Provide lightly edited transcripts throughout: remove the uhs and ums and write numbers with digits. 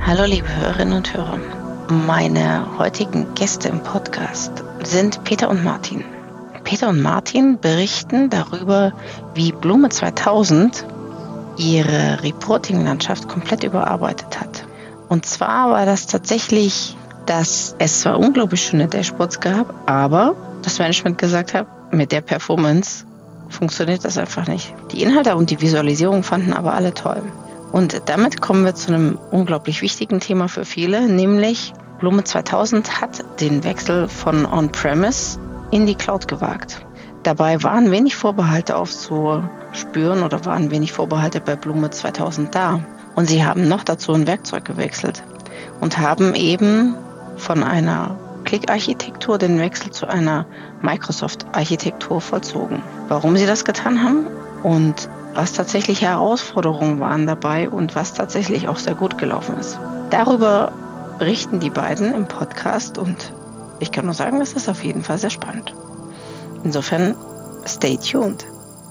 Hallo liebe Hörerinnen und Hörer. Meine heutigen Gäste im Podcast sind Peter und Martin. Peter und Martin berichten darüber, wie Blume 2000 ihre Reporting-Landschaft komplett überarbeitet hat. Und zwar war das tatsächlich, dass es zwar unglaublich schöne Dashboards gab, aber das Management gesagt hat, mit der Performance funktioniert das einfach nicht. Die Inhalte und die Visualisierung fanden aber alle toll. Und damit kommen wir zu einem unglaublich wichtigen Thema für viele, nämlich Blume 2000 hat den Wechsel von On-Premise in die Cloud gewagt. Dabei waren wenig Vorbehalte aufzuspüren oder waren wenig Vorbehalte bei Blume 2000 da. Und sie haben noch dazu ein Werkzeug gewechselt und haben eben von einer Click-Architektur den Wechsel zu einer Microsoft-Architektur vollzogen. Warum sie das getan haben und was tatsächlich Herausforderungen waren dabei und was tatsächlich auch sehr gut gelaufen ist. Darüber berichten die beiden im Podcast und ich kann nur sagen, es ist auf jeden Fall sehr spannend. Insofern, stay tuned.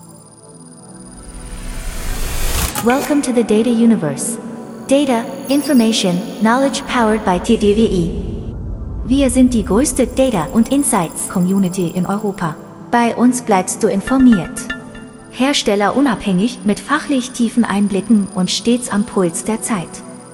Welcome to the Data Universe. Data, Information, Knowledge powered by TDWE. Wir sind die größte Data- und Insights-Community in Europa. Bei uns bleibst du informiert. Hersteller unabhängig mit fachlich tiefen Einblicken und stets am Puls der Zeit.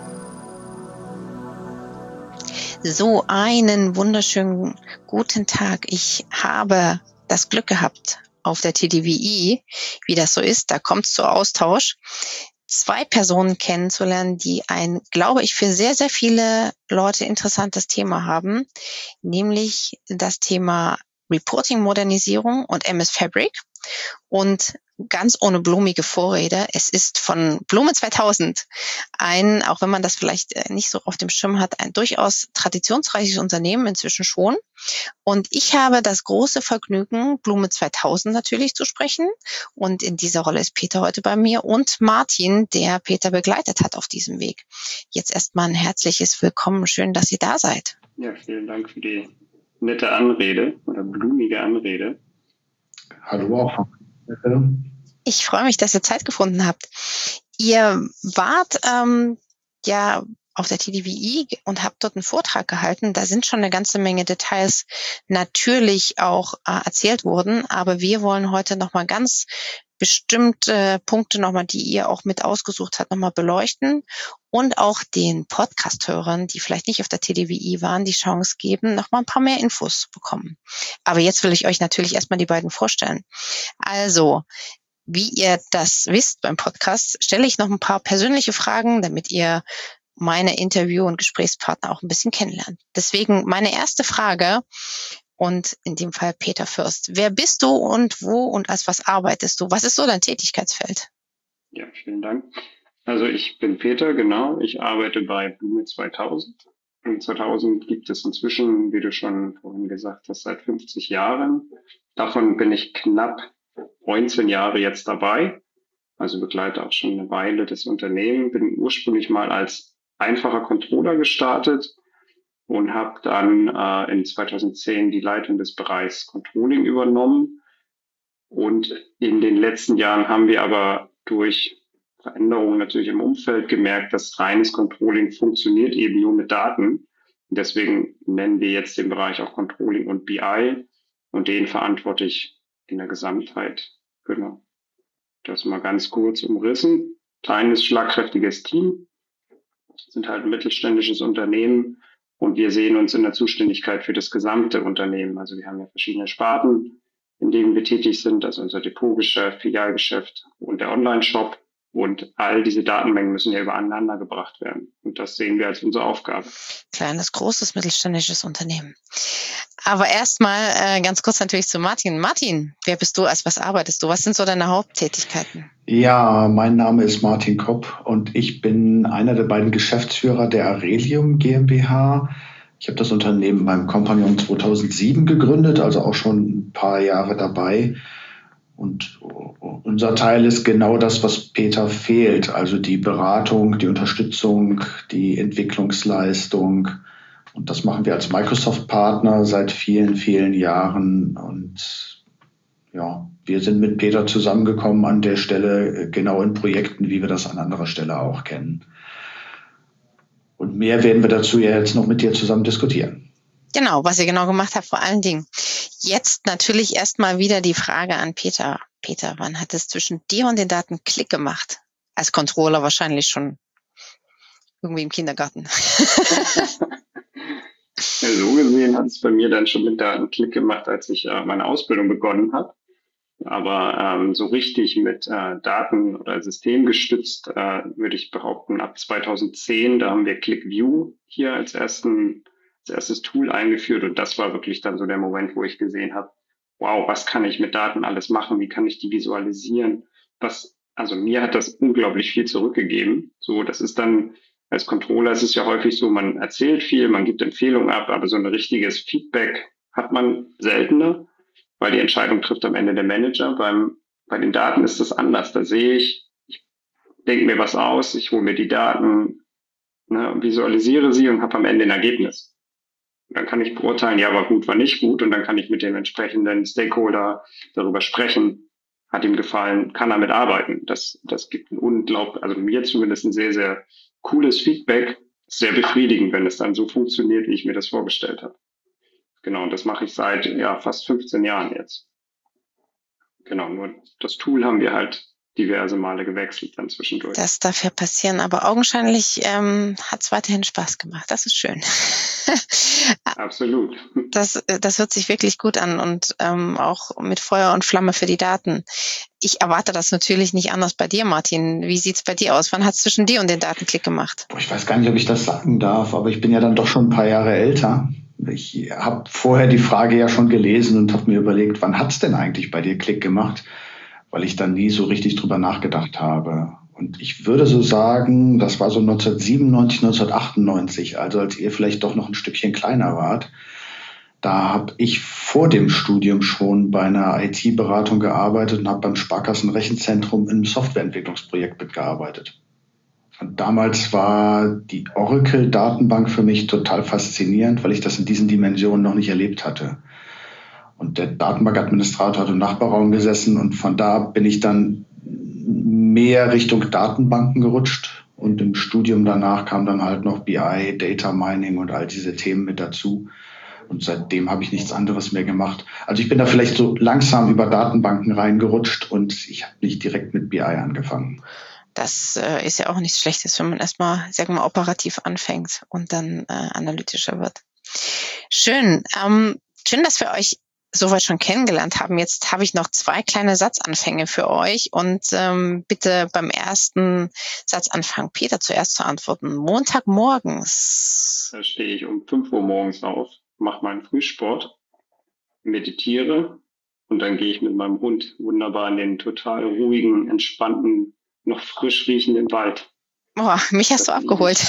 So einen wunderschönen guten Tag. Ich habe das Glück gehabt, auf der TDWI, wie das so ist, da kommt es zu Austausch, 2 Personen kennenzulernen, die ein, glaube ich, für sehr, sehr viele Leute interessantes Thema haben, nämlich das Thema Reporting-Modernisierung und MS Fabric. Und ganz ohne blumige Vorrede, es ist von Blume 2000 ein, auch wenn man das vielleicht nicht so auf dem Schirm hat, ein durchaus traditionsreiches Unternehmen, inzwischen schon. Und ich habe das große Vergnügen, Blume 2000 natürlich zu sprechen. Und in dieser Rolle ist Peter heute bei mir und Martin, der Peter begleitet hat auf diesem Weg. Jetzt erstmal ein herzliches Willkommen. Schön, dass ihr da seid. Ja, vielen Dank für die nette Anrede oder blumige Anrede. Hallo auch. Ich freue mich, dass ihr Zeit gefunden habt. Ihr wart ja auf der TDWI und habt dort einen Vortrag gehalten. Da sind schon eine ganze Menge Details natürlich auch erzählt worden, aber wir wollen heute nochmal ganz bestimmte Punkte nochmal, die ihr auch mit ausgesucht habt, nochmal beleuchten und auch den Podcast-Hörern, die vielleicht nicht auf der TDWI waren, die Chance geben, nochmal ein paar mehr Infos zu bekommen. Aber jetzt will ich euch natürlich erstmal die beiden vorstellen. Also, wie ihr das wisst beim Podcast, stelle ich noch ein paar persönliche Fragen, damit ihr meine Interview- und Gesprächspartner auch ein bisschen kennenlernt. Deswegen meine erste Frage und in dem Fall Peter Fürst. Wer bist du und wo und als was arbeitest du? Was ist so dein Tätigkeitsfeld? Ja, vielen Dank. Also ich bin Peter, genau. Ich arbeite bei Blume 2000. Blume 2000 gibt es inzwischen, wie du schon vorhin gesagt hast, seit 50 Jahren. Davon bin ich knapp 19 Jahre jetzt dabei. Also begleite auch schon eine Weile das Unternehmen. Bin ursprünglich mal als einfacher Controller gestartet und habe dann in 2010 die Leitung des Bereichs Controlling übernommen. Und in den letzten Jahren haben wir aber durch Veränderungen natürlich im Umfeld gemerkt, dass reines Controlling funktioniert eben nur mit Daten. Und deswegen nennen wir jetzt den Bereich auch Controlling und BI und den verantworte ich in der Gesamtheit. Genau. Das mal ganz kurz umrissen. Kleines, schlagkräftiges Team, sind halt ein mittelständisches Unternehmen und wir sehen uns in der Zuständigkeit für das gesamte Unternehmen. Also wir haben ja verschiedene Sparten, in denen wir tätig sind, also unser Depotgeschäft, Filialgeschäft und der Online-Shop. Und all diese Datenmengen müssen ja übereinander gebracht werden. Und das sehen wir als unsere Aufgabe. Kleines, großes, mittelständisches Unternehmen. Aber erstmal ganz kurz natürlich zu Martin. Martin, wer bist du, als was arbeitest du? Was sind so deine Haupttätigkeiten? Ja, mein Name ist Martin Kopp und ich bin einer der beiden Geschäftsführer der Arelium GmbH. Ich habe das Unternehmen beim Compagnon 2007 gegründet, also auch schon ein paar Jahre dabei. Und unser Teil ist genau das, was Peter fehlt, also die Beratung, die Unterstützung, die Entwicklungsleistung. Und das machen wir als Microsoft-Partner seit vielen, vielen Jahren. Und ja, wir sind mit Peter zusammengekommen an der Stelle, genau in Projekten, wie wir das an anderer Stelle auch kennen. Und mehr werden wir dazu ja jetzt noch mit dir zusammen diskutieren. Genau, was ihr genau gemacht habt, vor allen Dingen. Jetzt natürlich erstmal wieder die Frage an Peter. Peter, wann hat es zwischen dir und den Daten Klick gemacht? Als Controller wahrscheinlich schon irgendwie im Kindergarten. Ja, so gesehen hat es bei mir dann schon mit Daten Klick gemacht, als ich meine Ausbildung begonnen habe. Aber so richtig mit Daten oder systemgestützt würde ich behaupten, ab 2010, da haben wir ClickView hier als erstes Tool eingeführt. Und das war wirklich dann so der Moment, wo ich gesehen habe, wow, was kann ich mit Daten alles machen? Wie kann ich die visualisieren? Also mir hat das unglaublich viel zurückgegeben. So, das ist dann als Controller, es ist ja häufig so, man erzählt viel, man gibt Empfehlungen ab, aber so ein richtiges Feedback hat man seltener, weil die Entscheidung trifft am Ende der Manager. Bei den Daten ist das anders. Da sehe ich denke mir was aus, ich hole mir die Daten, visualisiere sie und habe am Ende ein Ergebnis. Dann kann ich beurteilen, ja, war gut, war nicht gut, und dann kann ich mit dem entsprechenden Stakeholder darüber sprechen. Hat ihm gefallen, kann damit arbeiten. Das gibt also mir zumindest ein sehr, sehr cooles Feedback. Sehr befriedigend, wenn es dann so funktioniert, wie ich mir das vorgestellt habe. Genau, und das mache ich seit fast 15 Jahren jetzt. Genau, nur das Tool haben wir halt diverse Male gewechselt dann zwischendurch. Das darf ja passieren, aber augenscheinlich hat es weiterhin Spaß gemacht. Das ist schön. Absolut. Das hört sich wirklich gut an und auch mit Feuer und Flamme für die Daten. Ich erwarte das natürlich nicht anders bei dir, Martin. Wie sieht's bei dir aus? Wann hat es zwischen dir und den Daten Klick gemacht? Ich weiß gar nicht, ob ich das sagen darf, aber ich bin ja dann doch schon ein paar Jahre älter. Ich habe vorher die Frage ja schon gelesen und habe mir überlegt, wann hat's denn eigentlich bei dir Klick gemacht? Weil ich dann nie so richtig drüber nachgedacht habe. Und ich würde so sagen, das war so 1997, 1998, also als ihr vielleicht doch noch ein Stückchen kleiner wart. Da habe ich vor dem Studium schon bei einer IT-Beratung gearbeitet und habe beim Sparkassenrechenzentrum im Softwareentwicklungsprojekt mitgearbeitet. Und damals war die Oracle-Datenbank für mich total faszinierend, weil ich das in diesen Dimensionen noch nicht erlebt hatte. Und der Datenbankadministrator hat im Nachbarraum gesessen und von da bin ich dann mehr Richtung Datenbanken gerutscht. Und im Studium danach kam dann halt noch BI, Data Mining und all diese Themen mit dazu. Und seitdem habe ich nichts anderes mehr gemacht. Also ich bin da vielleicht so langsam über Datenbanken reingerutscht und ich habe nicht direkt mit BI angefangen. Das ist ja auch nichts Schlechtes, wenn man erstmal, sagen wir mal, operativ anfängt und dann analytischer wird. Schön. Schön, dass wir euch soweit schon kennengelernt haben. Jetzt habe ich noch 2 kleine Satzanfänge für euch und bitte beim ersten Satzanfang Peter zuerst zu antworten. Montagmorgens. Da stehe ich um 5 Uhr morgens auf, mache meinen Frühsport, meditiere und dann gehe ich mit meinem Hund wunderbar in den total ruhigen, entspannten, noch frisch riechenden Wald. Boah, mich hast du abgeholt.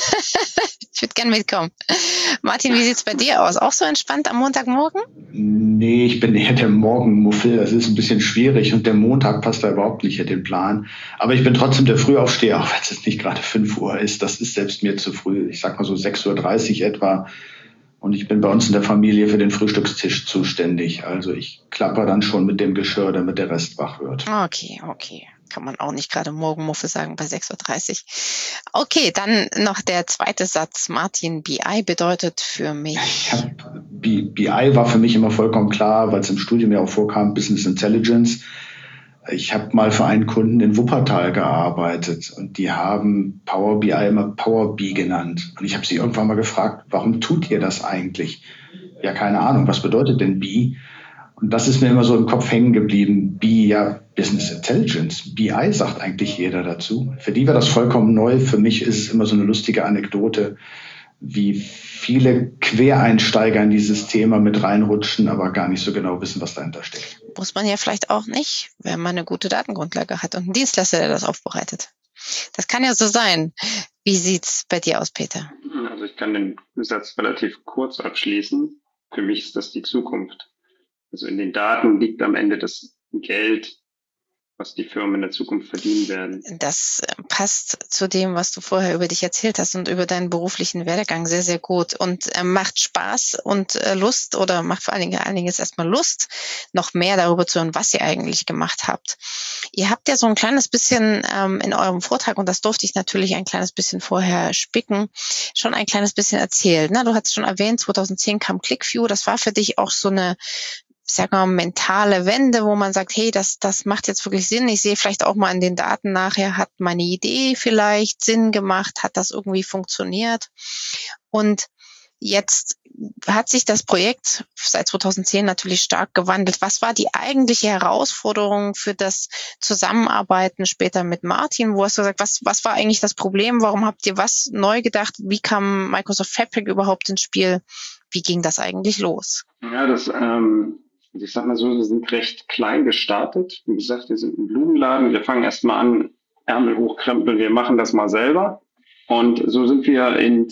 Ich würde gerne mitkommen. Martin, wie sieht's bei dir aus? Auch so entspannt am Montagmorgen? Nee, ich bin eher der Morgenmuffel. Das ist ein bisschen schwierig und der Montag passt da überhaupt nicht in den Plan. Aber ich bin trotzdem der Frühaufsteher, auch wenn es jetzt nicht gerade 5 Uhr ist. Das ist selbst mir zu früh. Ich sag mal so 6:30 Uhr etwa. Und ich bin bei uns in der Familie für den Frühstückstisch zuständig. Also ich klapper dann schon mit dem Geschirr, damit der Rest wach wird. Okay. Kann man auch nicht gerade Morgenmuffel sagen bei 6:30 Uhr. Okay, dann noch der zweite Satz. Martin, BI bedeutet für mich... BI war für mich immer vollkommen klar, weil es im Studium ja auch vorkam, Business Intelligence. Ich habe mal für einen Kunden in Wuppertal gearbeitet und die haben Power BI immer Power BI genannt. Und ich habe sie irgendwann mal gefragt, warum tut ihr das eigentlich? Ja, keine Ahnung, was bedeutet denn BI? Und das ist mir immer so im Kopf hängen geblieben. BI, ja, Business Intelligence. BI sagt eigentlich jeder dazu. Für die war das vollkommen neu. Für mich ist es immer so eine lustige Anekdote, wie viele Quereinsteiger in dieses Thema mit reinrutschen, aber gar nicht so genau wissen, was dahinter steckt. Muss man ja vielleicht auch nicht, wenn man eine gute Datengrundlage hat und einen Dienstleister, der das aufbereitet. Das kann ja so sein. Wie sieht's bei dir aus, Peter? Also ich kann den Satz relativ kurz abschließen. Für mich ist das die Zukunft. Also in den Daten liegt am Ende das Geld, was die Firmen in der Zukunft verdienen werden. Das passt zu dem, was du vorher über dich erzählt hast und über deinen beruflichen Werdegang sehr, sehr gut und macht Spaß und Lust oder macht vor allen Dingen jetzt erstmal Lust, noch mehr darüber zu hören, was ihr eigentlich gemacht habt. Ihr habt ja so ein kleines bisschen in eurem Vortrag, und das durfte ich natürlich ein kleines bisschen vorher spicken, schon ein kleines bisschen erzählt. Ne? Du hast schon erwähnt, 2010 kam ClickView, das war für dich auch so eine, ich sag mal, mentale Wende, wo man sagt, hey, das macht jetzt wirklich Sinn. Ich sehe vielleicht auch mal in den Daten nachher, hat meine Idee vielleicht Sinn gemacht, hat das irgendwie funktioniert. Und jetzt hat sich das Projekt seit 2010 natürlich stark gewandelt. Was war die eigentliche Herausforderung für das Zusammenarbeiten später mit Martin? Wo hast du gesagt, was war eigentlich das Problem? Warum habt ihr was neu gedacht? Wie kam Microsoft Fabric überhaupt ins Spiel? Wie ging das eigentlich los? Ja, ich sag mal so, wir sind recht klein gestartet. Wie gesagt, wir sind ein Blumenladen. Wir fangen erstmal an, Ärmel hochkrempeln, wir machen das mal selber. Und so sind wir in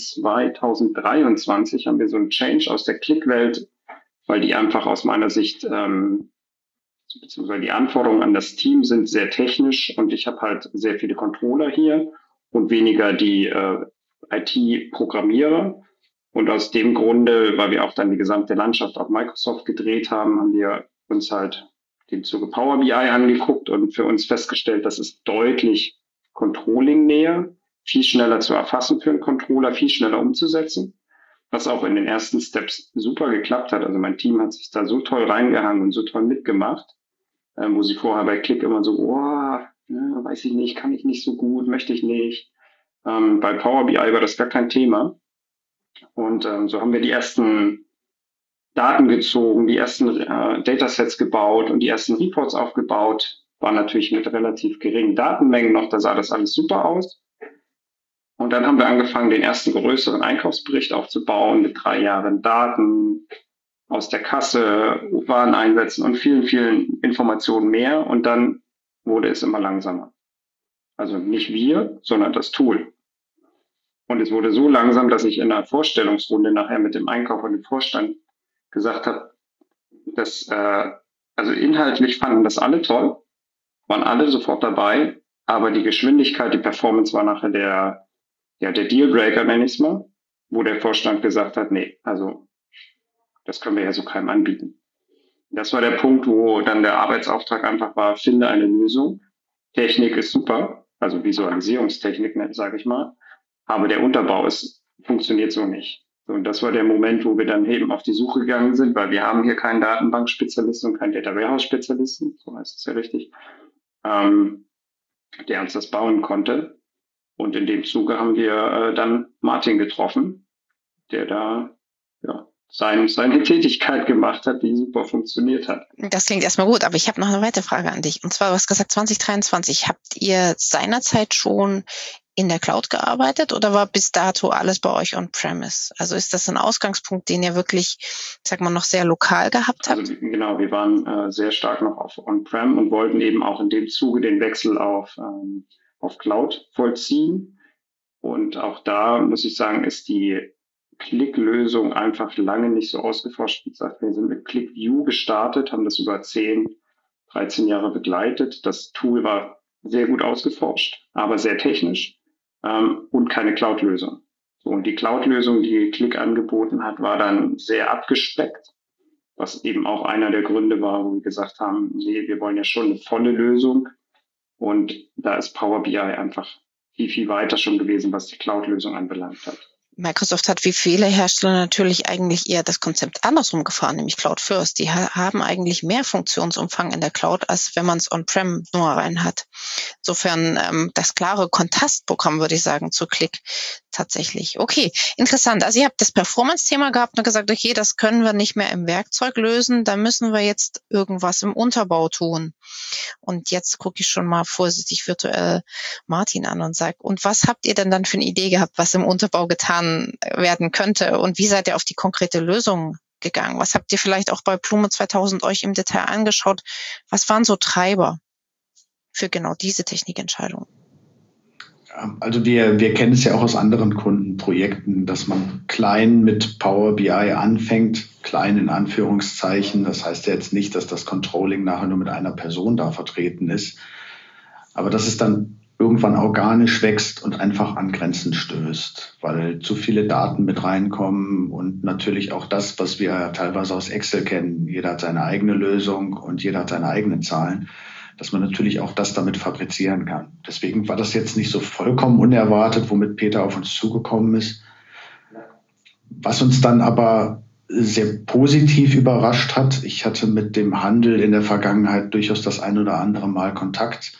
2023, haben wir so einen Change aus der Click-Welt, weil die einfach aus meiner Sicht, beziehungsweise die Anforderungen an das Team sind sehr technisch und ich habe halt sehr viele Controller hier und weniger die IT-Programmierer. Und aus dem Grunde, weil wir auch dann die gesamte Landschaft auf Microsoft gedreht haben, haben wir uns halt den Zuge Power BI angeguckt und für uns festgestellt, das ist deutlich Controlling-näher, viel schneller zu erfassen für einen Controller, viel schneller umzusetzen, was auch in den ersten Steps super geklappt hat. Also mein Team hat sich da so toll reingehangen und so toll mitgemacht, wo sie vorher bei Click immer so, weiß ich nicht, kann ich nicht so gut, möchte ich nicht. Bei Power BI war das gar kein Thema. Und so haben wir die ersten Daten gezogen, die ersten Datasets gebaut und die ersten Reports aufgebaut. War natürlich mit relativ geringen Datenmengen noch, da sah das alles super aus. Und dann haben wir angefangen, den ersten größeren Einkaufsbericht aufzubauen mit 3 Jahren Daten aus der Kasse, Wareneinsätzen und vielen, vielen Informationen mehr. Und dann wurde es immer langsamer. Also nicht wir, sondern das Tool. Und es wurde so langsam, dass ich in einer Vorstellungsrunde nachher mit dem Einkauf und dem Vorstand gesagt habe, dass also inhaltlich fanden das alle toll, waren alle sofort dabei, aber die Geschwindigkeit, die Performance war nachher der Dealbreaker, nenne ich es mal, wo der Vorstand gesagt hat, nee, also das können wir ja so keinem anbieten. Das war der Punkt, wo dann der Arbeitsauftrag einfach war, finde eine Lösung. Technik ist super, also Visualisierungstechnik, sage ich mal. Aber der Unterbau funktioniert so nicht. Und das war der Moment, wo wir dann eben auf die Suche gegangen sind, weil wir haben hier keinen Datenbankspezialisten und keinen Data Warehouse Spezialisten, so heißt es ja richtig, der uns das bauen konnte. Und in dem Zuge haben wir dann Martin getroffen, der da seine Tätigkeit gemacht hat, die super funktioniert hat. Das klingt erstmal gut, aber ich habe noch eine weitere Frage an dich. Und zwar, du hast gesagt, 2023, habt ihr seinerzeit schon in der Cloud gearbeitet oder war bis dato alles bei euch on-premise? Also ist das ein Ausgangspunkt, den ihr wirklich, sag mal, noch sehr lokal gehabt habt? Also, genau, wir waren sehr stark noch auf on-prem und wollten eben auch in dem Zuge den Wechsel auf Cloud vollziehen. Und auch da muss ich sagen, ist die Click-Lösung einfach lange nicht so ausgeforscht. Wie gesagt, wir sind mit ClickView gestartet, haben das über 13 Jahre begleitet. Das Tool war sehr gut ausgeforscht, aber sehr technisch und keine Cloud-Lösung. So, und die Cloud-Lösung, die Click angeboten hat, war dann sehr abgespeckt, was eben auch einer der Gründe war, wo wir gesagt haben, nee, wir wollen ja schon eine volle Lösung. Und da ist Power BI einfach viel, viel weiter schon gewesen, was die Cloud-Lösung anbelangt hat. Microsoft hat wie viele Hersteller natürlich eigentlich eher das Konzept andersrum gefahren, nämlich Cloud First. Die haben eigentlich mehr Funktionsumfang in der Cloud, als wenn man es on-prem nur rein hat. Insofern das klare Kontrastprogramm, würde ich sagen, zu Click tatsächlich. Okay, interessant. Also ihr habt das Performance-Thema gehabt und gesagt, okay, das können wir nicht mehr im Werkzeug lösen, da müssen wir jetzt irgendwas im Unterbau tun. Und jetzt gucke ich schon mal vorsichtig virtuell Martin an und sage, und was habt ihr denn dann für eine Idee gehabt, was im Unterbau getan werden könnte und wie seid ihr auf die konkrete Lösung gegangen? Was habt ihr vielleicht auch bei Blume 2000 euch im Detail angeschaut? Was waren so Treiber für genau diese Technikentscheidung? Also wir kennen es ja auch aus anderen Kundenprojekten, dass man klein mit Power BI anfängt, klein in Anführungszeichen. Das heißt ja jetzt nicht, dass das Controlling nachher nur mit einer Person da vertreten ist. aber dass es dann irgendwann organisch wächst und einfach an Grenzen stößt, weil zu viele Daten mit reinkommen und natürlich auch das, was wir teilweise aus Excel kennen. Jeder hat seine eigene Lösung und jeder hat seine eigenen Zahlen, dass man natürlich auch das damit fabrizieren kann. Deswegen war das jetzt nicht so vollkommen unerwartet, womit Peter auf uns zugekommen ist. Was uns dann aber sehr positiv überrascht hat, ich hatte mit dem Handel in der Vergangenheit durchaus das ein oder andere Mal Kontakt.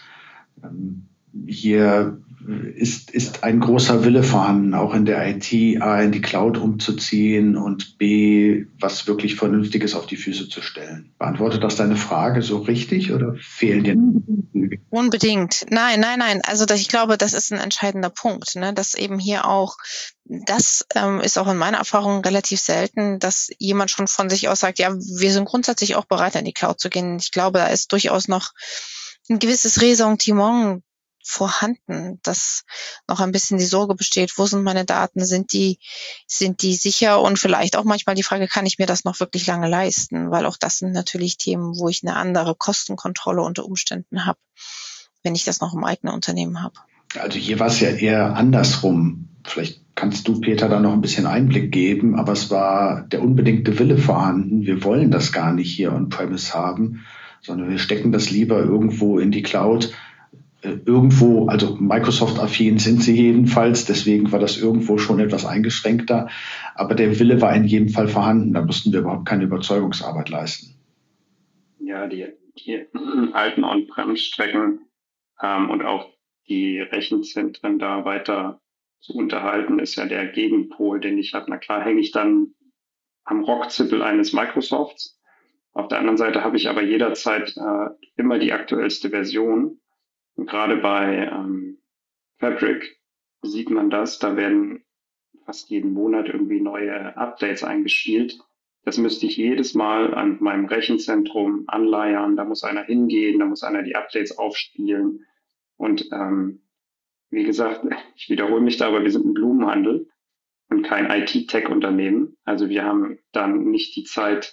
Hier ist ein großer Wille vorhanden, auch in der IT, A, in die Cloud umzuziehen und B, was wirklich Vernünftiges auf die Füße zu stellen. Beantwortet das deine Frage so richtig oder fehlen dir? Unbedingt. Nein. Also ich glaube, das ist ein entscheidender Punkt, ne? Dass eben hier auch, das ist auch in meiner Erfahrung relativ selten, dass jemand schon von sich aus sagt, ja, wir sind grundsätzlich auch bereit, in die Cloud zu gehen. Ich glaube, da ist durchaus noch ein gewisses Ressentiment vorhanden, dass noch ein bisschen die Sorge besteht, wo sind meine Daten, sind die sicher, und vielleicht auch manchmal die Frage, kann ich mir das noch wirklich lange leisten, weil auch das sind natürlich Themen, wo ich eine andere Kostenkontrolle unter Umständen habe, wenn ich das noch im eigenen Unternehmen habe. Also hier war es ja eher andersrum. Vielleicht kannst du, Peter, da noch ein bisschen Einblick geben, aber es war der unbedingte Wille vorhanden. Wir wollen das gar nicht hier on-premise haben, sondern wir stecken das lieber irgendwo in die Cloud. Irgendwo, also Microsoft-affin sind sie jedenfalls, deswegen war das irgendwo schon etwas eingeschränkter, aber der Wille war in jedem Fall vorhanden, da mussten wir überhaupt keine Überzeugungsarbeit leisten. Ja, die alten On-Prem-Strecken und auch die Rechenzentren da weiter zu unterhalten, ist ja der Gegenpol, den ich habe. Na klar, hänge ich dann am Rockzippel eines Microsofts. Auf der anderen Seite habe ich aber jederzeit immer die aktuellste Version. Und gerade bei Fabric sieht man das, da werden fast jeden Monat irgendwie neue Updates eingespielt. Das müsste ich jedes Mal an meinem Rechenzentrum anleiern, da muss einer hingehen, da muss einer die Updates aufspielen. Und wie gesagt, ich wiederhole mich da, aber wir sind ein Blumenhandel und kein IT-Tech-Unternehmen. Also wir haben dann nicht die Zeit,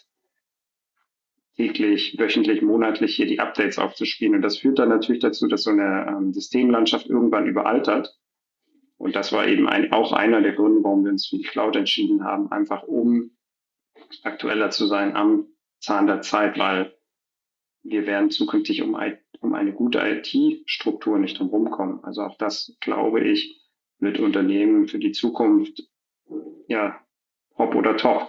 täglich, wöchentlich, monatlich hier die Updates aufzuspielen. Und das führt dann natürlich dazu, dass so eine Systemlandschaft irgendwann überaltert. Und das war eben auch einer der Gründe, warum wir uns für die Cloud entschieden haben, einfach um aktueller zu sein am Zahn der Zeit, weil wir werden zukünftig um eine gute IT-Struktur nicht drum rumkommen. Also auch das, glaube ich, wird Unternehmen für die Zukunft, ja, hopp oder top.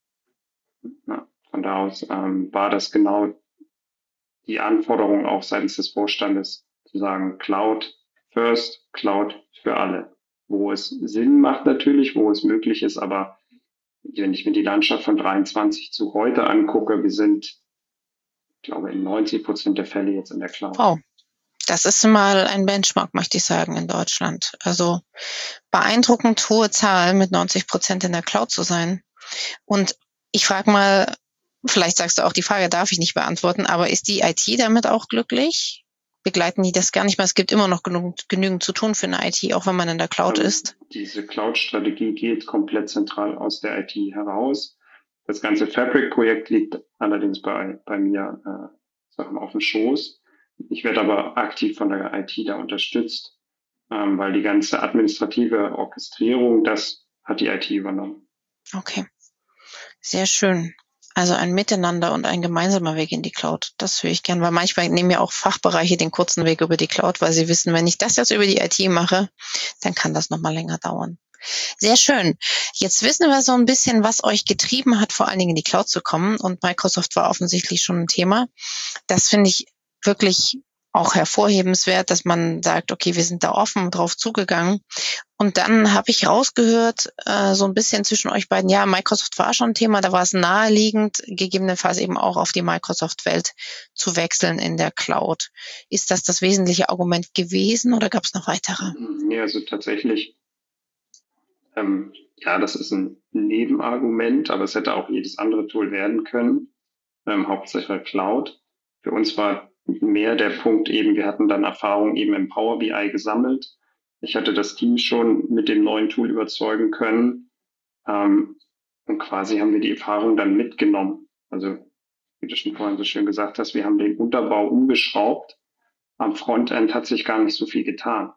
Ja. Von da aus war das genau die Anforderung auch seitens des Vorstandes, zu sagen, Cloud first, Cloud für alle. Wo es Sinn macht natürlich, wo es möglich ist, aber wenn ich mir die Landschaft von 23 zu heute angucke, wir sind, ich glaube, in 90% der Fälle jetzt in der Cloud. Wow. Das ist mal ein Benchmark, möchte ich sagen, in Deutschland. Also beeindruckend hohe Zahl, mit 90% in der Cloud zu sein. Und ich frage mal, vielleicht sagst du auch, die Frage darf ich nicht beantworten, aber ist die IT damit auch glücklich? Begleiten die das gar nicht mehr? Es gibt immer noch genügend zu tun für eine IT, auch wenn man in der Cloud ist. Diese Cloud-Strategie geht komplett zentral aus der IT heraus. Das ganze Fabric-Projekt liegt allerdings bei mir auf dem Schoß. Ich werde aber aktiv von der IT da unterstützt, weil die ganze administrative Orchestrierung, das hat die IT übernommen. Okay, sehr schön. Also ein Miteinander und ein gemeinsamer Weg in die Cloud. Das höre ich gern, weil manchmal nehmen ja auch Fachbereiche den kurzen Weg über die Cloud, weil sie wissen, wenn ich das jetzt über die IT mache, dann kann das nochmal länger dauern. Sehr schön. Jetzt wissen wir so ein bisschen, was euch getrieben hat, vor allen Dingen in die Cloud zu kommen. Und Microsoft war offensichtlich schon ein Thema. Das finde ich wirklich auch hervorhebenswert, dass man sagt, okay, wir sind da offen drauf zugegangen. Und dann habe ich rausgehört, so ein bisschen zwischen euch beiden, ja, Microsoft war schon ein Thema, da war es naheliegend, gegebenenfalls eben auch auf die Microsoft-Welt zu wechseln in der Cloud. Ist das wesentliche Argument gewesen oder gab es noch weitere? Nee, also tatsächlich, ja, das ist ein Nebenargument, aber es hätte auch jedes andere Tool werden können, hauptsächlich Cloud. Für uns war mehr der Punkt eben, wir hatten dann Erfahrung eben im Power BI gesammelt. Ich hatte das Team schon mit dem neuen Tool überzeugen können. Und quasi haben wir die Erfahrung dann mitgenommen. Also, wie du schon vorhin so schön gesagt hast, wir haben den Unterbau umgeschraubt, am Frontend hat sich gar nicht so viel getan.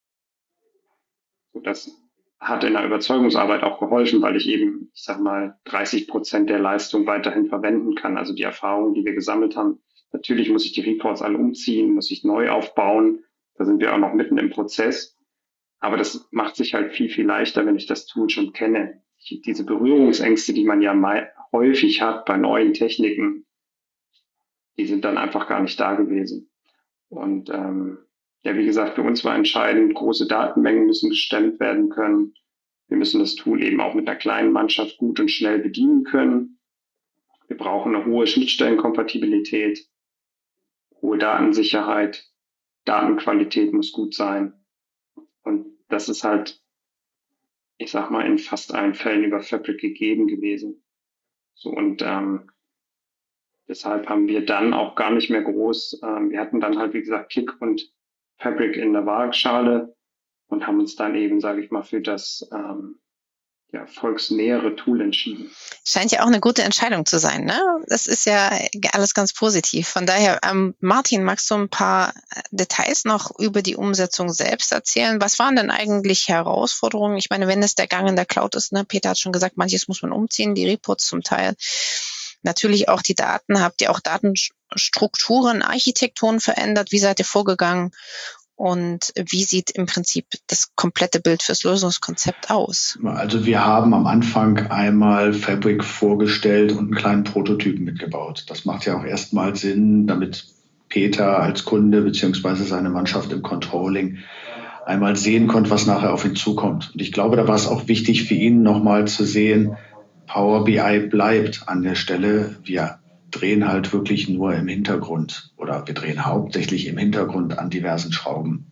Das hat in der Überzeugungsarbeit auch geholfen, weil ich eben, 30% der Leistung weiterhin verwenden kann. Also die Erfahrungen, die wir gesammelt haben. Natürlich muss ich die Reports alle umziehen, muss ich neu aufbauen. Da sind wir auch noch mitten im Prozess. Aber das macht sich halt viel, viel leichter, wenn ich das Tool schon kenne. Diese Berührungsängste, die man ja häufig hat bei neuen Techniken, die sind dann einfach gar nicht da gewesen. Und wie gesagt, für uns war entscheidend, große Datenmengen müssen gestemmt werden können. Wir müssen das Tool eben auch mit einer kleinen Mannschaft gut und schnell bedienen können. Wir brauchen eine hohe Schnittstellenkompatibilität, hohe Datensicherheit, Datenqualität muss gut sein. Und das ist halt, in fast allen Fällen über Fabric gegeben gewesen. So, und deshalb haben wir dann auch gar nicht mehr groß, wir hatten dann halt, wie gesagt, Qlik und Fabric in der Waagschale und haben uns dann eben, für das volksnähere Tool entschieden. Scheint ja auch eine gute Entscheidung zu sein, ne? Das ist ja alles ganz positiv. Von daher, Martin, magst du ein paar Details noch über die Umsetzung selbst erzählen? Was waren denn eigentlich Herausforderungen? Ich meine, wenn es der Gang in der Cloud ist, ne? Peter hat schon gesagt, manches muss man umziehen, die Reports zum Teil. Natürlich auch die Daten. Habt ihr auch Datenstrukturen, Architekturen verändert? Wie seid ihr vorgegangen? Und wie sieht im Prinzip das komplette Bild fürs Lösungskonzept aus? Also wir haben am Anfang einmal Fabric vorgestellt und einen kleinen Prototypen mitgebaut. Das macht ja auch erstmal Sinn, damit Peter als Kunde beziehungsweise seine Mannschaft im Controlling einmal sehen konnte, was nachher auf ihn zukommt. Und ich glaube, da war es auch wichtig für ihn nochmal zu sehen, Power BI bleibt an der Stelle. Wir drehen halt wirklich nur im Hintergrund oder wir drehen hauptsächlich im Hintergrund an diversen Schrauben.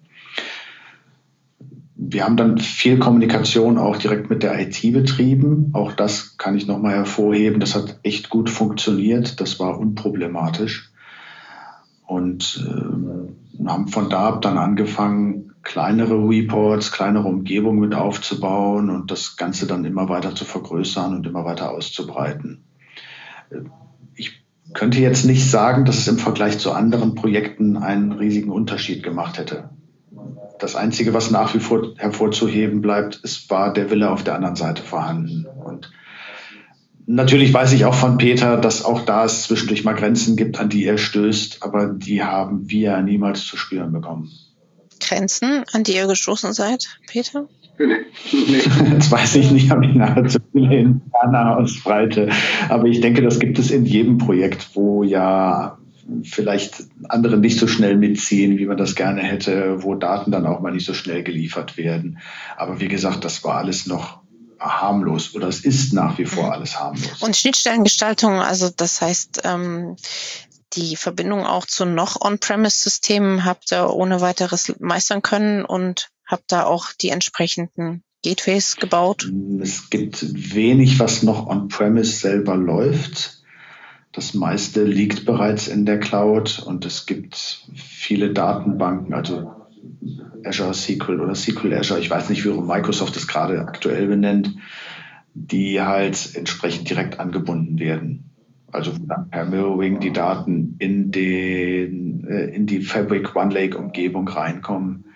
Wir haben dann viel Kommunikation auch direkt mit der IT betrieben. Auch das kann ich nochmal hervorheben. Das hat echt gut funktioniert. Das war unproblematisch. Und haben von da ab dann angefangen, kleinere Reports, kleinere Umgebungen mit aufzubauen und das Ganze dann immer weiter zu vergrößern und immer weiter auszubreiten. Ich könnte jetzt nicht sagen, dass es im Vergleich zu anderen Projekten einen riesigen Unterschied gemacht hätte. Das Einzige, was nach wie vor hervorzuheben bleibt, war der Wille auf der anderen Seite vorhanden. Und natürlich weiß ich auch von Peter, dass auch da es zwischendurch mal Grenzen gibt, an die er stößt, aber die haben wir niemals zu spüren bekommen. Grenzen, an die ihr gestoßen seid, Peter? Das weiß ich nicht, ob ich nachher zu viele Interna ausbreite. Aber ich denke, das gibt es in jedem Projekt, wo ja vielleicht andere nicht so schnell mitziehen, wie man das gerne hätte, wo Daten dann auch mal nicht so schnell geliefert werden. Aber wie gesagt, das war alles noch harmlos oder es ist nach wie vor alles harmlos. Und Schnittstellengestaltung, also das heißt, die Verbindung auch zu noch On-Premise-Systemen habt ihr ohne weiteres meistern können und habt da auch die entsprechenden Gateways gebaut? Es gibt wenig, was noch On-Premise selber läuft. Das meiste liegt bereits in der Cloud und es gibt viele Datenbanken, also Azure SQL oder SQL Azure, ich weiß nicht, wie Microsoft es gerade aktuell benennt, die halt entsprechend direkt angebunden werden. Also dann per Mirroring die Daten in die Fabric OneLake-Umgebung reinkommen.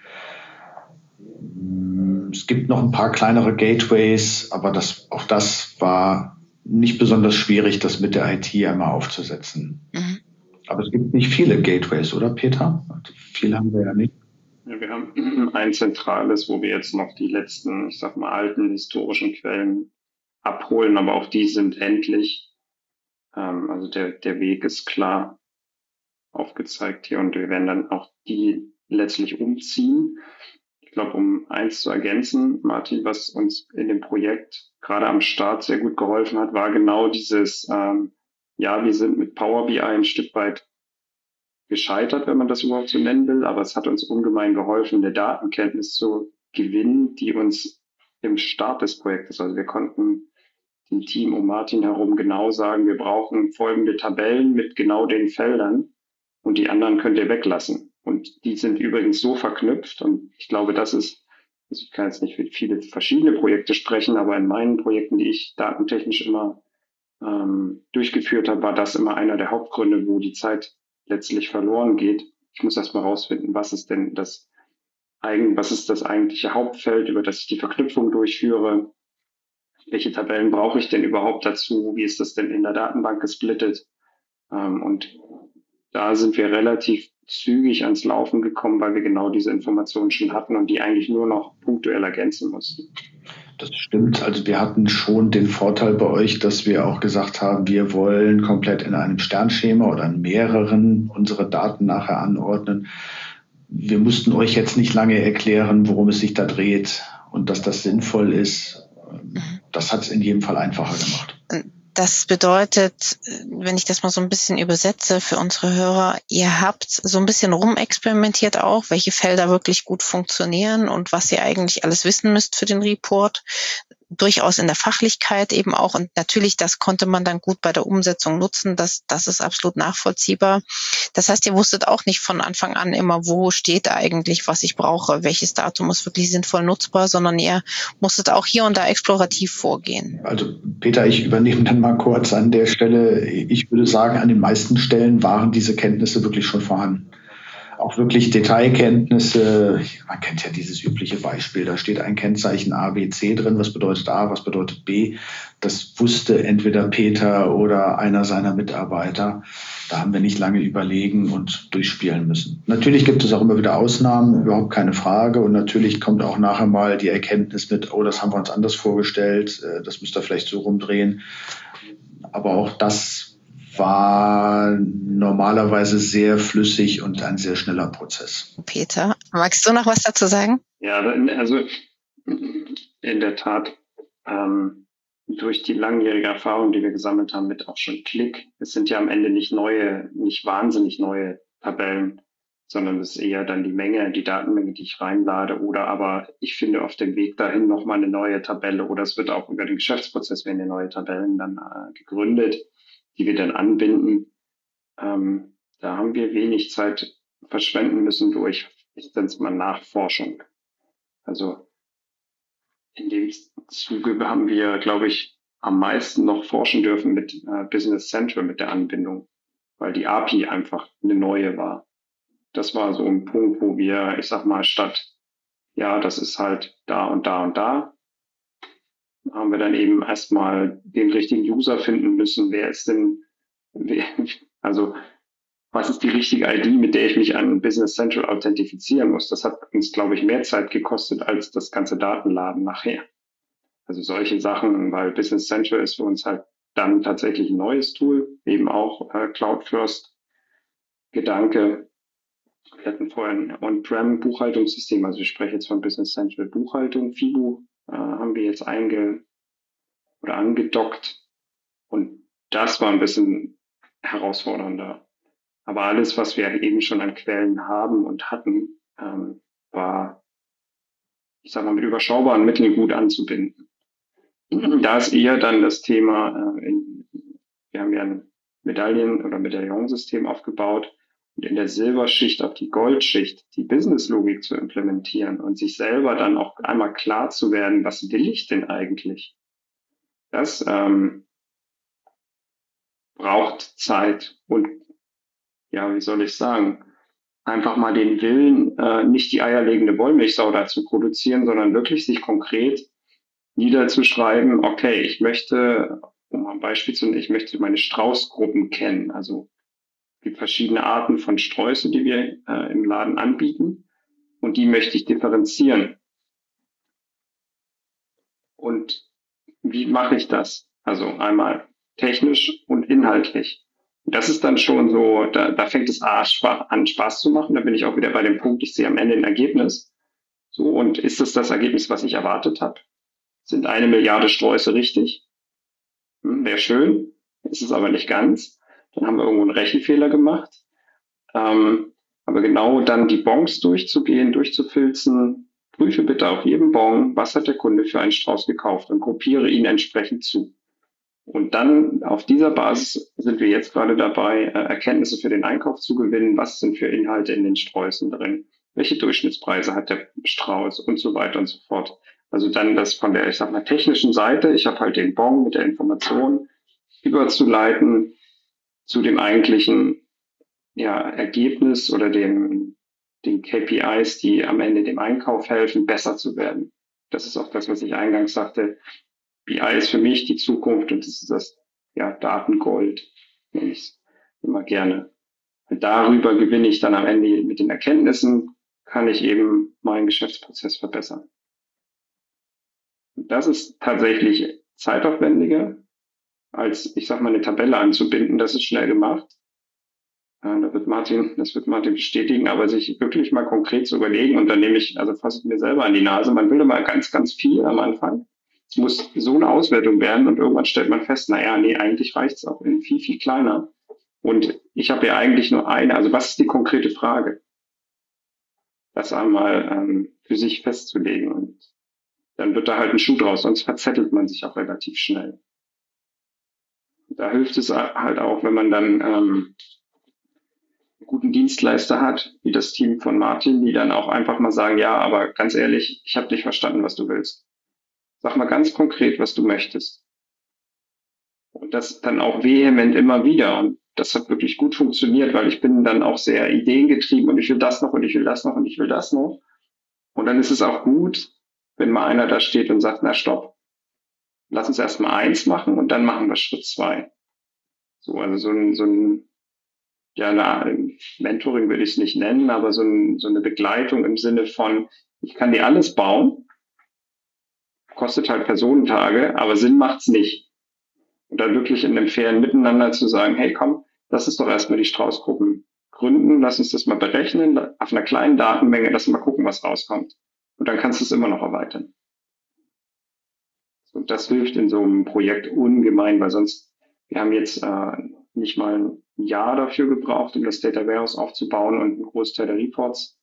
Es gibt noch ein paar kleinere Gateways, aber auch das war nicht besonders schwierig, das mit der IT einmal aufzusetzen. Mhm. Aber es gibt nicht viele Gateways, oder Peter? Viele haben wir ja nicht. Ja, wir haben ein zentrales, wo wir jetzt noch die letzten, alten historischen Quellen abholen, aber auch die sind endlich. Also der Weg ist klar aufgezeigt hier und wir werden dann auch die letztlich umziehen. Ich glaube, um eins zu ergänzen, Martin, was uns in dem Projekt gerade am Start sehr gut geholfen hat, war genau dieses, wir sind mit Power BI ein Stück weit gescheitert, wenn man das überhaupt so nennen will, aber es hat uns ungemein geholfen, eine Datenkenntnis zu gewinnen, die uns im Start des Projektes, also wir konnten dem Team um Martin herum genau sagen, wir brauchen folgende Tabellen mit genau den Feldern und die anderen könnt ihr weglassen. Und die sind übrigens so verknüpft und ich glaube, das ist, ich kann jetzt nicht für viele verschiedene Projekte sprechen, aber in meinen Projekten, die ich datentechnisch immer durchgeführt habe, war das immer einer der Hauptgründe, wo die Zeit letztlich verloren geht. Ich muss erstmal rausfinden, was ist das eigentliche Hauptfeld, über das ich die Verknüpfung durchführe. Welche Tabellen brauche ich denn überhaupt dazu? Wie ist das denn in der Datenbank gesplittet? Und da sind wir relativ zügig ans Laufen gekommen, weil wir genau diese Informationen schon hatten und die eigentlich nur noch punktuell ergänzen mussten. Das stimmt. Also wir hatten schon den Vorteil bei euch, dass wir auch gesagt haben, wir wollen komplett in einem Sternschema oder in mehreren unsere Daten nachher anordnen. Wir mussten euch jetzt nicht lange erklären, worum es sich da dreht und dass das sinnvoll ist. Das hat es in jedem Fall einfacher gemacht. Das bedeutet, wenn ich das mal so ein bisschen übersetze für unsere Hörer, ihr habt so ein bisschen rumexperimentiert auch, welche Felder wirklich gut funktionieren und was ihr eigentlich alles wissen müsst für den Report. Durchaus in der Fachlichkeit eben auch. Und natürlich, das konnte man dann gut bei der Umsetzung nutzen. Das ist absolut nachvollziehbar. Das heißt, ihr wusstet auch nicht von Anfang an immer, wo steht da eigentlich, was ich brauche, welches Datum ist wirklich sinnvoll nutzbar, sondern ihr musstet auch hier und da explorativ vorgehen. Also Peter, ich übernehme dann mal kurz an der Stelle. Ich würde sagen, an den meisten Stellen waren diese Kenntnisse wirklich schon vorhanden. Auch wirklich Detailkenntnisse. Man kennt ja dieses übliche Beispiel. Da steht ein Kennzeichen A, B, C drin. Was bedeutet A, was bedeutet B? Das wusste entweder Peter oder einer seiner Mitarbeiter. Da haben wir nicht lange überlegen und durchspielen müssen. Natürlich gibt es auch immer wieder Ausnahmen, überhaupt keine Frage. Und natürlich kommt auch nachher mal die Erkenntnis mit, oh, das haben wir uns anders vorgestellt. Das müsst ihr vielleicht so rumdrehen. Aber auch das war normalerweise sehr flüssig und ein sehr schneller Prozess. Peter, magst du noch was dazu sagen? Ja, also in der Tat, durch die langjährige Erfahrung, die wir gesammelt haben mit auch schon Qlik, es sind ja am Ende nicht wahnsinnig neue Tabellen, sondern es ist eher dann die Datenmenge, die ich reinlade, oder aber ich finde auf dem Weg dahin nochmal eine neue Tabelle, oder es wird auch über den Geschäftsprozess werden neue Tabellen dann gegründet, die wir dann anbinden. Da haben wir wenig Zeit verschwenden müssen durch, ich nenne es mal, Nachforschung. Also in dem Zuge haben wir, glaube ich, am meisten noch forschen dürfen mit Business Central, mit der Anbindung, weil die API einfach eine neue war. Das war so ein Punkt, wo wir, ich sag mal, statt, ja, das ist halt da und da und da, haben wir dann eben erstmal den richtigen User finden müssen. Was ist die richtige ID, mit der ich mich an Business Central authentifizieren muss? Das hat uns, glaube ich, mehr Zeit gekostet als das ganze Datenladen nachher. Also solche Sachen, weil Business Central ist für uns halt dann tatsächlich ein neues Tool, eben auch Cloud First Gedanke. Wir hatten vorher ein On-Prem-Buchhaltungssystem, also ich spreche jetzt von Business Central Buchhaltung, FIBU, haben wir jetzt angedockt, und das war ein bisschen herausfordernder. Aber alles, was wir eben schon an Quellen haben und hatten, war, ich sag mal, mit überschaubaren Mitteln gut anzubinden. Da ist eher dann das Thema, wir haben ja ein Medaillonsystem aufgebaut, und in der Silberschicht auf die Goldschicht die Businesslogik zu implementieren und sich selber dann auch einmal klar zu werden, was will ich denn eigentlich? Das braucht Zeit und, ja, wie soll ich sagen, einfach mal den Willen, nicht die eierlegende Wollmilchsau da zu produzieren, sondern wirklich sich konkret niederzuschreiben, okay, ich möchte, um ein Beispiel zu nennen, ich möchte meine Straußgruppen kennen. Also es gibt verschiedene Arten von Sträuße, die wir im Laden anbieten, und die möchte ich differenzieren. Und wie mache ich das? Also einmal technisch und inhaltlich. Und das ist dann schon so, da fängt es an, Spaß zu machen. Da bin ich auch wieder bei dem Punkt, ich sehe am Ende ein Ergebnis. So, und ist es das Ergebnis, was ich erwartet habe? Sind 1 Milliarde Sträuße richtig? Wäre schön, ist es aber nicht ganz. Dann haben wir irgendwo einen Rechenfehler gemacht. Aber genau dann die Bons durchzugehen, durchzufilzen, prüfe bitte auf jedem Bon, was hat der Kunde für einen Strauß gekauft, und gruppiere ihn entsprechend zu. Und dann auf dieser Basis sind wir jetzt gerade dabei, Erkenntnisse für den Einkauf zu gewinnen. Was sind für Inhalte in den Sträußen drin? Welche Durchschnittspreise hat der Strauß und so weiter und so fort. Also dann das von der, ich sag mal, technischen Seite, ich habe halt den Bon mit der Information, überzuleiten zu dem eigentlichen Ergebnis oder den KPIs, die am Ende dem Einkauf helfen, besser zu werden. Das ist auch das, was ich eingangs sagte. BI ist für mich die Zukunft und das ist das Datengold, nenne ich es immer gerne. Und darüber gewinne ich dann am Ende mit den Erkenntnissen, kann ich eben meinen Geschäftsprozess verbessern. Und das ist tatsächlich zeitaufwendiger, als, ich sag mal, eine Tabelle anzubinden. Das ist schnell gemacht. Das wird Martin bestätigen, aber sich wirklich mal konkret zu überlegen, und dann fasse ich mir selber an die Nase, man will immer ganz, ganz viel am Anfang. Es muss so eine Auswertung werden und irgendwann stellt man fest, eigentlich reicht's auch in viel, viel kleiner. Und ich habe ja eigentlich nur eine, also was ist die konkrete Frage? Das einmal für sich festzulegen und dann wird da halt ein Schuh draus, sonst verzettelt man sich auch relativ schnell. Da hilft es halt auch, wenn man dann einen guten Dienstleister hat, wie das Team von Martin, die dann auch einfach mal sagen, ja, aber ganz ehrlich, ich habe nicht verstanden, was du willst. Sag mal ganz konkret, was du möchtest. Und das dann auch vehement immer wieder. Und das hat wirklich gut funktioniert, weil ich bin dann auch sehr ideengetrieben und ich will das noch und ich will das noch und ich will das noch. Und dann ist es auch gut, wenn mal einer da steht und sagt, na stopp, lass uns erst mal 1 machen und dann machen wir Schritt 2. So, also so ein Mentoring würde ich es nicht nennen, aber so eine Begleitung im Sinne von, ich kann dir alles bauen, kostet halt Personentage, aber Sinn macht's nicht. Und dann wirklich in einem fairen Miteinander zu sagen, hey komm, lass uns doch erstmal die Straußgruppen gründen, lass uns das mal berechnen, auf einer kleinen Datenmenge, lass uns mal gucken, was rauskommt. Und dann kannst du es immer noch erweitern. Und das hilft in so einem Projekt ungemein, weil sonst, wir haben jetzt nicht mal ein Jahr dafür gebraucht, um das Data Warehouse aufzubauen und einen Großteil der Reports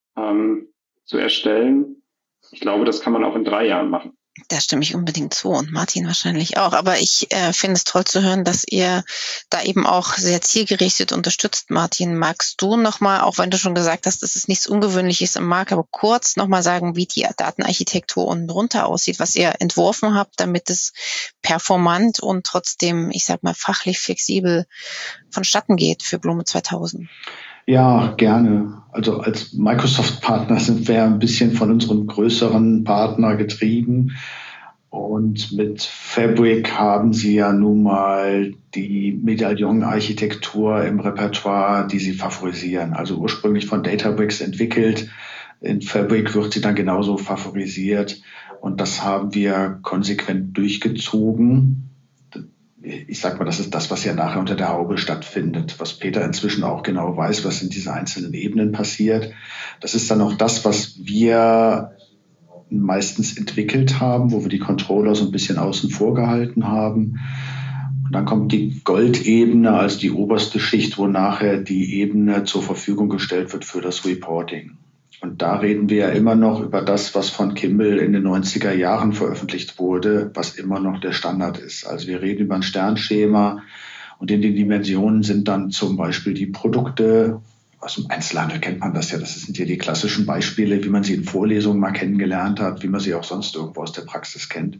zu erstellen. Ich glaube, das kann man auch in 3 Jahren machen. Da stimme ich unbedingt zu und Martin wahrscheinlich auch. Aber ich finde es toll zu hören, dass ihr da eben auch sehr zielgerichtet unterstützt. Martin, magst du nochmal, auch wenn du schon gesagt hast, dass es nichts Ungewöhnliches im Markt, aber kurz nochmal sagen, wie die Datenarchitektur unten drunter aussieht, was ihr entworfen habt, damit es performant und trotzdem, ich sag mal, fachlich flexibel vonstatten geht für Blume 2000? Ja, gerne. Also als Microsoft-Partner sind wir ein bisschen von unserem größeren Partner getrieben. Und mit Fabric haben sie ja nun mal die Medaillon-Architektur im Repertoire, die sie favorisieren. Also ursprünglich von Databricks entwickelt. In Fabric wird sie dann genauso favorisiert. Und das haben wir konsequent durchgezogen. Ich sag mal, das ist das, was ja nachher unter der Haube stattfindet, was Peter inzwischen auch genau weiß, was in diesen einzelnen Ebenen passiert. Das ist dann auch das, was wir meistens entwickelt haben, wo wir die Controller so ein bisschen außen vor gehalten haben. Und dann kommt die Goldebene als die oberste Schicht, wo nachher die Ebene zur Verfügung gestellt wird für das Reporting. Und da reden wir ja immer noch über das, was von Kimball in den 90er Jahren veröffentlicht wurde, was immer noch der Standard ist. Also wir reden über ein Sternschema und in den Dimensionen sind dann zum Beispiel die Produkte. Aus dem Einzelhandel kennt man das ja. Das sind ja die klassischen Beispiele, wie man sie in Vorlesungen mal kennengelernt hat, wie man sie auch sonst irgendwo aus der Praxis kennt.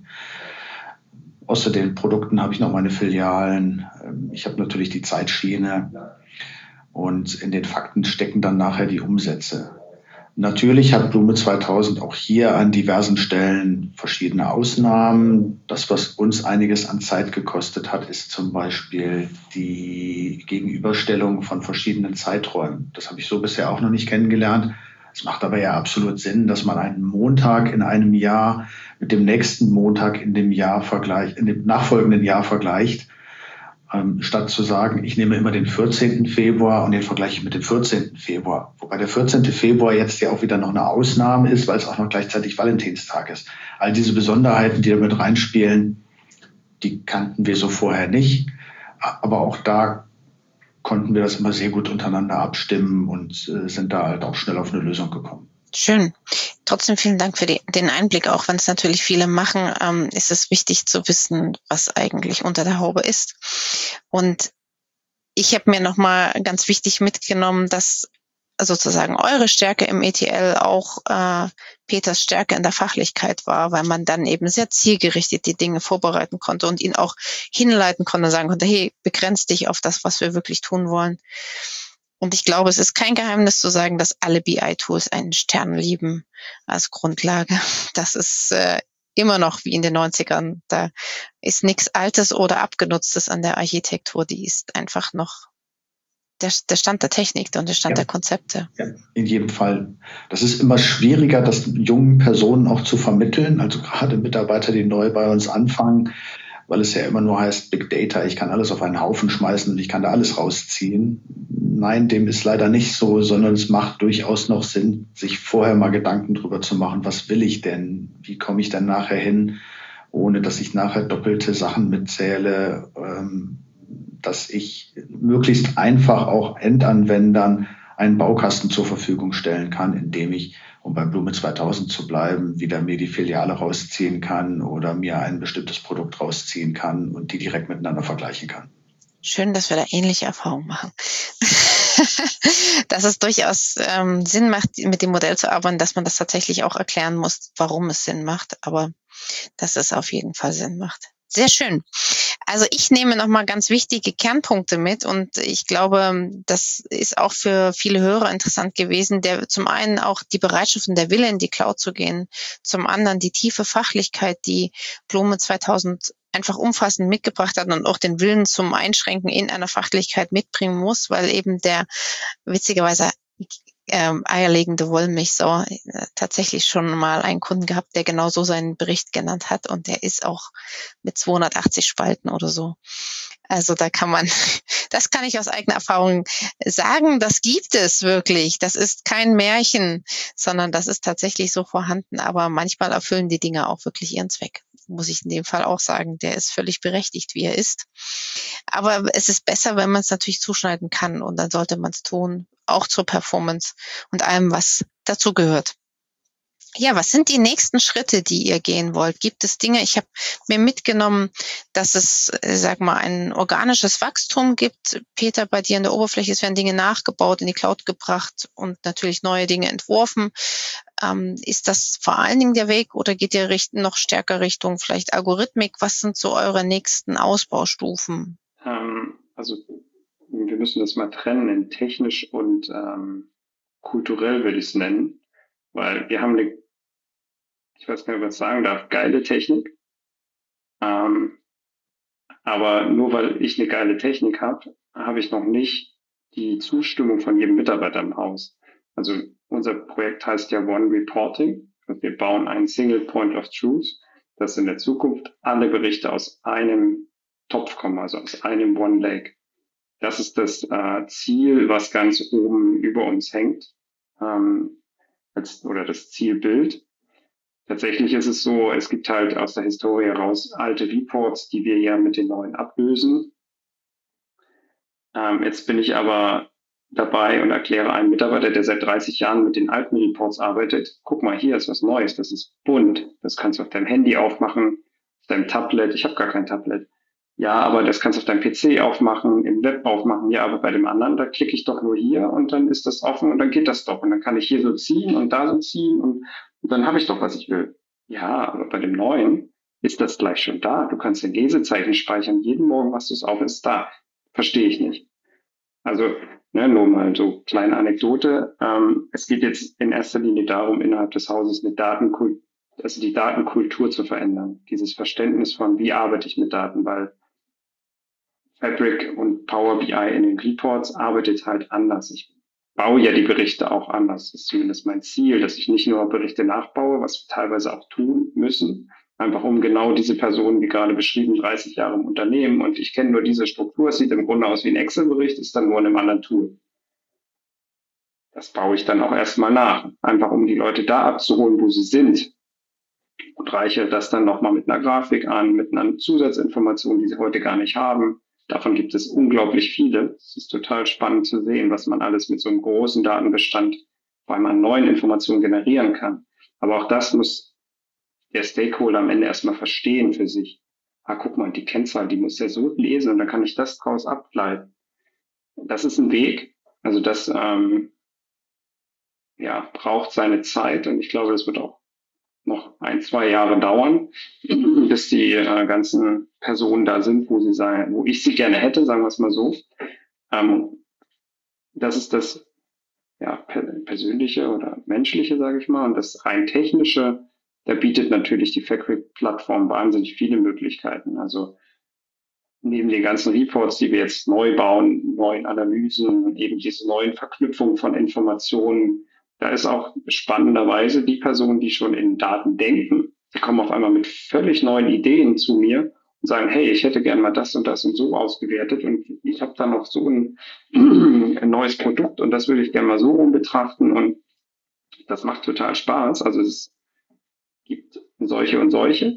Außer den Produkten habe ich noch meine Filialen. Ich habe natürlich die Zeitschiene und in den Fakten stecken dann nachher die Umsätze. Natürlich hat Blume 2000 auch hier an diversen Stellen verschiedene Ausnahmen. Das, was uns einiges an Zeit gekostet hat, ist zum Beispiel die Gegenüberstellung von verschiedenen Zeiträumen. Das habe ich so bisher auch noch nicht kennengelernt. Es macht aber ja absolut Sinn, dass man einen Montag in einem Jahr mit dem nächsten Montag in dem nachfolgenden Jahr vergleicht. Statt zu sagen, ich nehme immer den 14. Februar und den vergleiche ich mit dem 14. Februar. Wobei der 14. Februar jetzt ja auch wieder noch eine Ausnahme ist, weil es auch noch gleichzeitig Valentinstag ist. All diese Besonderheiten, die da mit reinspielen, die kannten wir so vorher nicht. Aber auch da konnten wir das immer sehr gut untereinander abstimmen und sind da halt auch schnell auf eine Lösung gekommen. Schön. Trotzdem vielen Dank für den Einblick. Auch wenn es natürlich viele machen, ist es wichtig zu wissen, was eigentlich unter der Haube ist. Und ich habe mir nochmal ganz wichtig mitgenommen, dass sozusagen eure Stärke im ETL auch Peters Stärke in der Fachlichkeit war, weil man dann eben sehr zielgerichtet die Dinge vorbereiten konnte und ihn auch hinleiten konnte und sagen konnte, hey, begrenz dich auf das, was wir wirklich tun wollen. Und ich glaube, es ist kein Geheimnis zu sagen, dass alle BI-Tools einen Stern lieben als Grundlage. Das ist immer noch wie in den 90ern. Da ist nichts Altes oder Abgenutztes an der Architektur. Die ist einfach noch der Stand der Technik und der Stand der Konzepte. Ja, in jedem Fall. Das ist immer schwieriger, das jungen Personen auch zu vermitteln. Also gerade Mitarbeiter, die neu bei uns anfangen, weil es ja immer nur heißt Big Data, ich kann alles auf einen Haufen schmeißen und ich kann da alles rausziehen. Nein, dem ist leider nicht so, sondern es macht durchaus noch Sinn, sich vorher mal Gedanken drüber zu machen, was will ich denn? Wie komme ich dann nachher hin, ohne dass ich nachher doppelte Sachen mitzähle, dass ich möglichst einfach auch Endanwendern einen Baukasten zur Verfügung stellen kann, indem ich, um bei Blume 2000 zu bleiben, wieder mir die Filiale rausziehen kann oder mir ein bestimmtes Produkt rausziehen kann und die direkt miteinander vergleichen kann. Schön, dass wir da ähnliche Erfahrungen machen. Dass es durchaus Sinn macht, mit dem Modell zu arbeiten, dass man das tatsächlich auch erklären muss, warum es Sinn macht, aber dass es auf jeden Fall Sinn macht. Sehr schön. Also ich nehme nochmal ganz wichtige Kernpunkte mit und ich glaube, das ist auch für viele Hörer interessant gewesen, der zum einen auch die Bereitschaft und der Wille in die Cloud zu gehen, zum anderen die tiefe Fachlichkeit, die Blume 2000 einfach umfassend mitgebracht hat und auch den Willen zum Einschränken in einer Fachlichkeit mitbringen muss, weil eben der witzigerweise eierlegende Wollmilchsau tatsächlich schon mal einen Kunden gehabt, der genau so seinen Bericht genannt hat und der ist auch mit 280 Spalten oder so. Also das kann ich aus eigener Erfahrung sagen, das gibt es wirklich. Das ist kein Märchen, sondern das ist tatsächlich so vorhanden, aber manchmal erfüllen die Dinge auch wirklich ihren Zweck. Muss ich in dem Fall auch sagen, der ist völlig berechtigt, wie er ist. Aber es ist besser, wenn man es natürlich zuschneiden kann und dann sollte man es tun, auch zur Performance und allem, was dazu gehört. Ja, was sind die nächsten Schritte, die ihr gehen wollt? Gibt es Dinge? Ich habe mir mitgenommen, dass es, ein organisches Wachstum gibt. Peter, bei dir in der Oberfläche, es werden Dinge nachgebaut, in die Cloud gebracht und natürlich neue Dinge entworfen. Ist das vor allen Dingen der Weg oder geht ihr noch stärker Richtung vielleicht Algorithmik? Was sind so eure nächsten Ausbaustufen? Also wir müssen das mal trennen in technisch und kulturell, würde ich es nennen. Weil wir haben ich weiß gar nicht, was ich sagen darf, geile Technik. Aber nur weil ich eine geile Technik habe ich noch nicht die Zustimmung von jedem Mitarbeiter im Haus. Also unser Projekt heißt ja One Reporting. Und wir bauen einen Single Point of Truth, dass in der Zukunft alle Berichte aus einem Topf kommen, also aus einem One Lake. Das ist das Ziel, was ganz oben über uns hängt, oder das Zielbild. Tatsächlich ist es so, es gibt halt aus der Historie heraus alte Reports, die wir ja mit den neuen ablösen. Jetzt bin ich aber dabei und erkläre einem Mitarbeiter, der seit 30 Jahren mit den alten Reports arbeitet, guck mal, hier ist was Neues, das ist bunt, das kannst du auf deinem Handy aufmachen, auf deinem Tablet, ich habe gar kein Tablet. Ja, aber das kannst du auf deinem PC aufmachen, im Web aufmachen. Ja, aber bei dem anderen, da klicke ich doch nur hier und dann ist das offen und dann geht das doch. Und dann kann ich hier so ziehen und da so ziehen und dann habe ich doch, was ich will. Ja, aber bei dem neuen ist das gleich schon da. Du kannst den Lesezeichen speichern. Jeden Morgen machst du es auf, ist da. Verstehe ich nicht. Also, nur mal so kleine Anekdote. Es geht jetzt in erster Linie darum, innerhalb des Hauses die Datenkultur zu verändern. Dieses Verständnis von, wie arbeite ich mit Daten, weil Fabric und Power BI in den Reports arbeitet halt anders. Ich baue ja die Berichte auch anders. Das ist zumindest mein Ziel, dass ich nicht nur Berichte nachbaue, was wir teilweise auch tun müssen, einfach um genau diese Personen, wie gerade beschrieben, 30 Jahre im Unternehmen und ich kenne nur diese Struktur, es sieht im Grunde aus wie ein Excel-Bericht, ist dann nur in einem anderen Tool. Das baue ich dann auch erstmal nach, einfach um die Leute da abzuholen, wo sie sind und reiche das dann nochmal mit einer Grafik an, mit einer Zusatzinformation, die sie heute gar nicht haben. Davon gibt es unglaublich viele. Es ist total spannend zu sehen, was man alles mit so einem großen Datenbestand vor allem an neuen Informationen generieren kann. Aber auch das muss der Stakeholder am Ende erstmal verstehen für sich. Guck mal, die Kennzahl, die muss er so lesen und dann kann ich das daraus ableiten. Das ist ein Weg. Also das braucht seine Zeit und ich glaube, das wird auch noch 1-2 Jahre dauern, bis die ganzen Personen da sind, wo ich sie gerne hätte, sagen wir es mal so. das ist das Persönliche oder Menschliche, sage ich mal. Und das rein Technische, da bietet natürlich die Fabric-Plattform wahnsinnig viele Möglichkeiten. Also neben den ganzen Reports, die wir jetzt neu bauen, neuen Analysen, eben diese neuen Verknüpfungen von Informationen, da ist auch spannenderweise die Personen, die schon in Daten denken, die kommen auf einmal mit völlig neuen Ideen zu mir und sagen, hey, ich hätte gern mal das und so ausgewertet und ich habe da noch so ein neues Produkt und das würde ich gerne mal so rum betrachten und das macht total Spaß. Also es gibt solche und solche.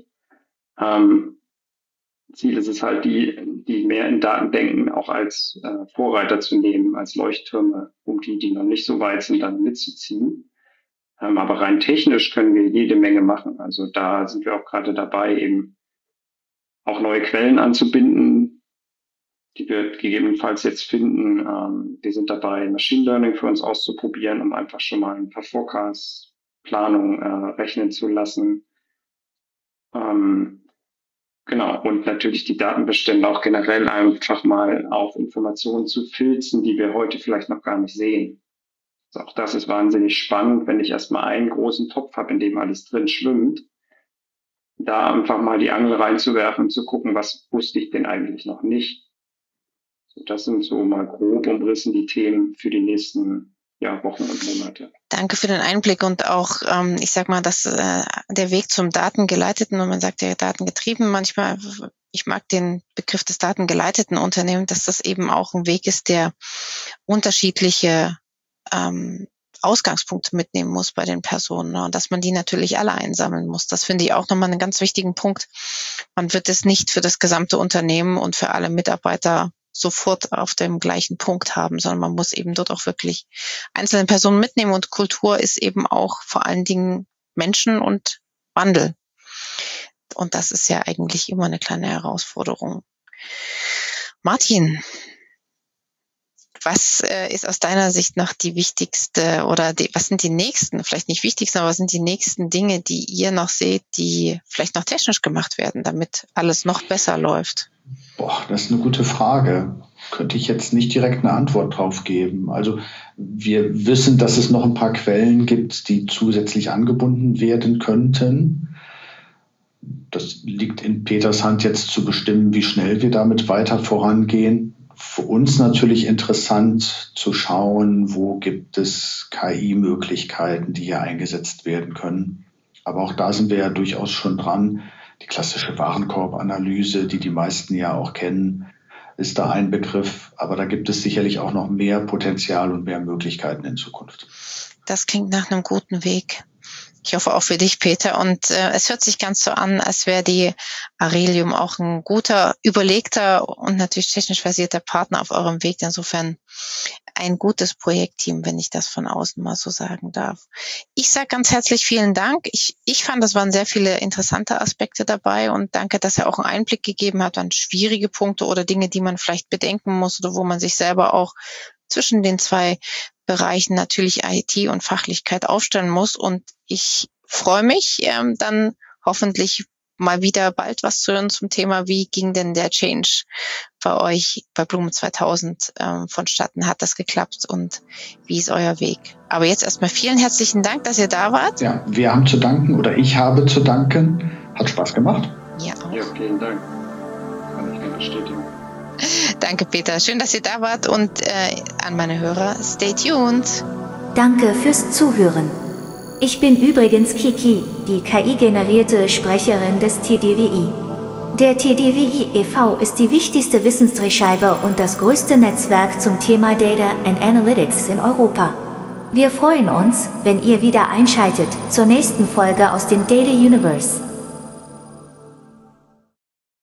Ziel ist es halt, die mehr in Daten denken, auch als Vorreiter zu nehmen, als Leuchttürme, um die noch nicht so weit sind, dann mitzuziehen. Aber rein technisch können wir jede Menge machen. Also da sind wir auch gerade dabei, eben auch neue Quellen anzubinden, die wir gegebenenfalls jetzt finden. Wir sind dabei, Machine Learning für uns auszuprobieren, um einfach schon mal ein paar Forecasts, Planung rechnen zu lassen. Genau, und natürlich die Datenbestände auch generell einfach mal auf Informationen zu filzen, die wir heute vielleicht noch gar nicht sehen. Also auch das ist wahnsinnig spannend, wenn ich erstmal einen großen Topf habe, in dem alles drin schwimmt, da einfach mal die Angel reinzuwerfen und zu gucken, was wusste ich denn eigentlich noch nicht. So, das sind so mal grob umrissen die Themen für die nächsten Wochen und Monate. Danke für den Einblick und auch, ich sag mal, dass der Weg zum Datengeleiteten, und man sagt ja datengetrieben, manchmal, ich mag den Begriff des datengeleiteten Unternehmens, dass das eben auch ein Weg ist, der unterschiedliche Ausgangspunkte mitnehmen muss bei den Personen, ne? Und dass man die natürlich alle einsammeln muss. Das finde ich auch nochmal einen ganz wichtigen Punkt. Man wird es nicht für das gesamte Unternehmen und für alle Mitarbeiter sofort auf dem gleichen Punkt haben, sondern man muss eben dort auch wirklich einzelne Personen mitnehmen und Kultur ist eben auch vor allen Dingen Menschen und Wandel. Und das ist ja eigentlich immer eine kleine Herausforderung. Martin, was ist aus deiner Sicht noch die wichtigste oder was sind die nächsten, vielleicht nicht wichtigsten, aber was sind die nächsten Dinge, die ihr noch seht, die vielleicht noch technisch gemacht werden, damit alles noch besser läuft? Das ist eine gute Frage. Könnte ich jetzt nicht direkt eine Antwort drauf geben. Also wir wissen, dass es noch ein paar Quellen gibt, die zusätzlich angebunden werden könnten. Das liegt in Peters Hand jetzt zu bestimmen, wie schnell wir damit weiter vorangehen. Für uns natürlich interessant zu schauen, wo gibt es KI-Möglichkeiten, die hier eingesetzt werden können. Aber auch da sind wir ja durchaus schon dran. Die klassische Warenkorbanalyse, die meisten ja auch kennen, ist da ein Begriff. Aber da gibt es sicherlich auch noch mehr Potenzial und mehr Möglichkeiten in Zukunft. Das klingt nach einem guten Weg. Ich hoffe auch für dich, Peter. Und es hört sich ganz so an, als wäre die Arelium auch ein guter, überlegter und natürlich technisch versierter Partner auf eurem Weg. Insofern ein gutes Projektteam, wenn ich das von außen mal so sagen darf. Ich sage ganz herzlich vielen Dank. Ich fand, das waren sehr viele interessante Aspekte dabei und danke, dass ihr auch einen Einblick gegeben habt an schwierige Punkte oder Dinge, die man vielleicht bedenken muss oder wo man sich selber auch zwischen den zwei Bereichen natürlich IT und Fachlichkeit aufstellen muss. Und ich freue mich, dann hoffentlich mal wieder bald was zu hören zum Thema, wie ging denn der Change bei euch bei Blume 2000 vonstatten? Hat das geklappt und wie ist euer Weg? Aber jetzt erstmal vielen herzlichen Dank, dass ihr da wart. Ja, wir haben zu danken oder ich habe zu danken. Hat Spaß gemacht. Ja, auch. Ja, vielen Dank. Kann ich mir bestätigen. Danke, Peter. Schön, dass ihr da wart und an meine Hörer, stay tuned. Danke fürs Zuhören. Ich bin übrigens Kiki, die KI-generierte Sprecherin des TDWI. Der TDWI e.V. ist die wichtigste Wissensdrehscheibe und das größte Netzwerk zum Thema Data and Analytics in Europa. Wir freuen uns, wenn ihr wieder einschaltet zur nächsten Folge aus dem Data Universe.